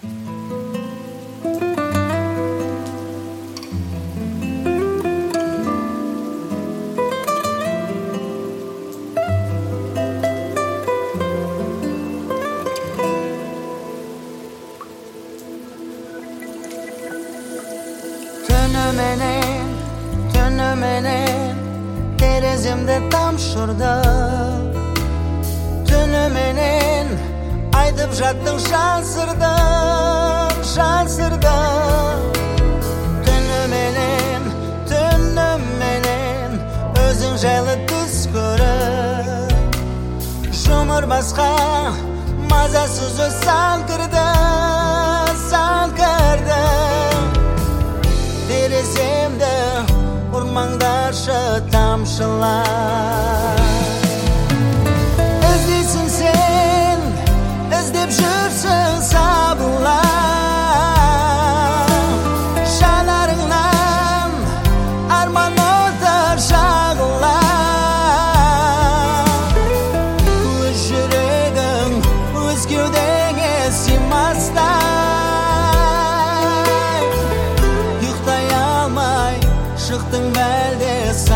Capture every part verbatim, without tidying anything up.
Tönümenen, tönümenen terezimde tamşırdı. Tönümenen aytıp jattың жан сырдың, жан сырдың. Tönümenen, tönümenen өзің жайлы түс көріп, жұмыр басқа мазасыз өз сан кірді, сан кірді. Тереземді ұрмаңдаршы тамшылар. Іздейсің сен, іздеп жүрсің сабылар. Жанарыңнан арман оты жағылар. Өз жүрегің өз кеудеңе сыймастай. Ұйықтай алмай шықтың бәлде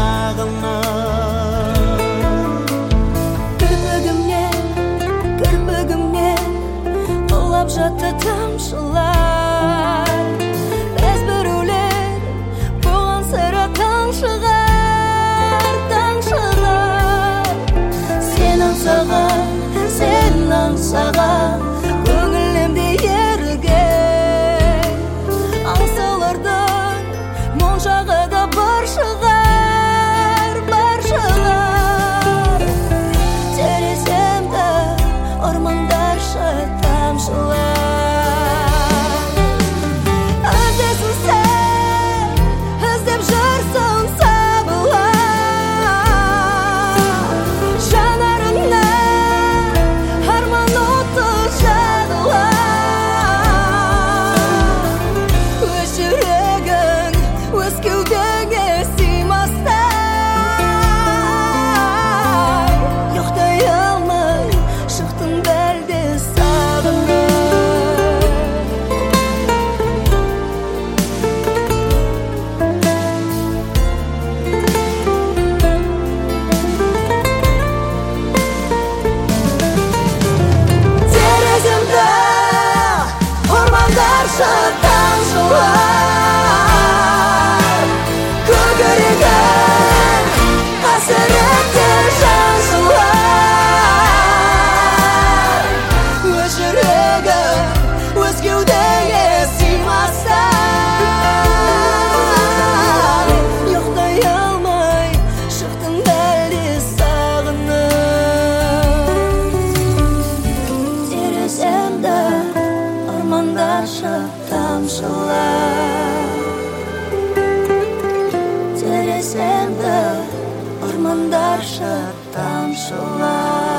сағынып. Кірпігімнен, кірпігімнен құлап жатты тамшылар. Біз біреулер бұған сірә таң шығар, таң шығар. Сен аңсаған, сен аңсаған көңілімде еріген аңсалардың моншағы да бар шығар, бар шығар. Тереземді ормандаршы тамшылар. Іздейсің сен, іздеп жүрсің сабылар. Жанарыңнан арман оты жағылар. Өз жүрегің өз кеудеңе сыймастай. Ұйықтай алмай шықтың бәлде сағынып. Тереземді ормандаршы тамшылар. Көкірегім қасіретте жаншылар. Өз жүрегім өз кеудеңе сыймастай. Ұйықтай алмай шықтың бәлде сағынып. Тереземді ормандаршы тамшылар. Тереземді ормандаршы тамшылар.